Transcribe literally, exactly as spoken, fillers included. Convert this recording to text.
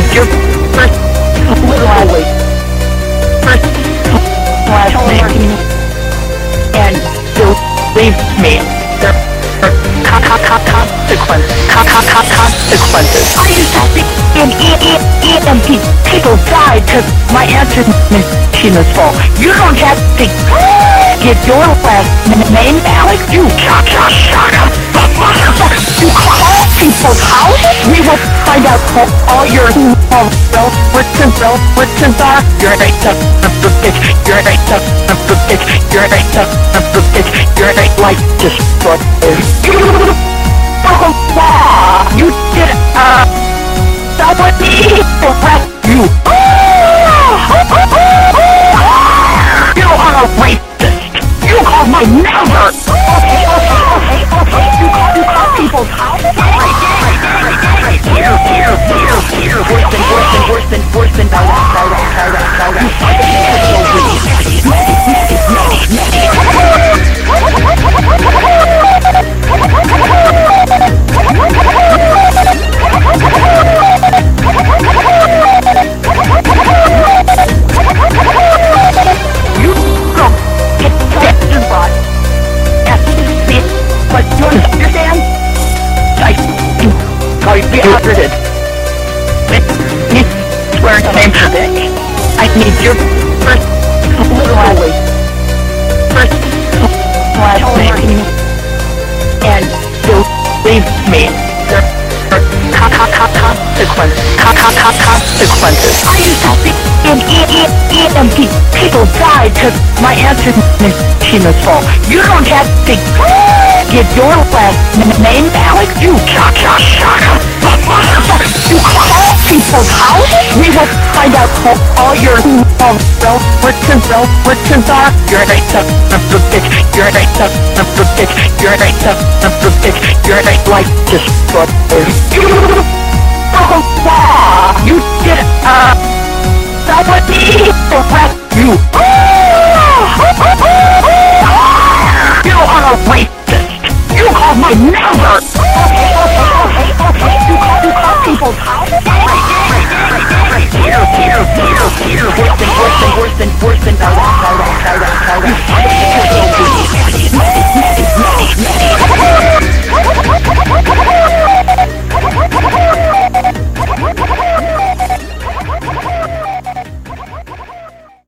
your first literally first last name, and believe me, there are co- co- co- consequences. Co- co- co- consequences. I used to think in E M P people died because my answer machine is full. You don't have to get your last name, Alex. You shut shut shut up. You call people's houses. We will find out all your relatives relatives are. You're a son of a bitch. You're a son of a bitch. You're a son of a bitch. You're a life destroyer. You did uh somebody arrest you. You are a rapist. You call my number. Okay, okay, okay, okay. You call you call people's house. Right there, right there, right there, right here, here, here, here. Worse than worse than worse than worse than no that, no that, no that, no that. You fucking so You go get tested, but but you understand? I call you be audited. You swear to name for bitch. I need your first literally first last name, and believe me, there are co- co- co- consequences. Co- co- co- consequences. I used to think in E M P people died because my answer machine is full. You don't have to get your last name, Alex. You shut shut shut up. You call people's houses. We will find out all your relatives relatives are. You're a son of a bitch. You're a son of a bitch. You're a son of a bitch. You're a life destroyer. You did uh somebody arrest you. You are a rapist. You call my number.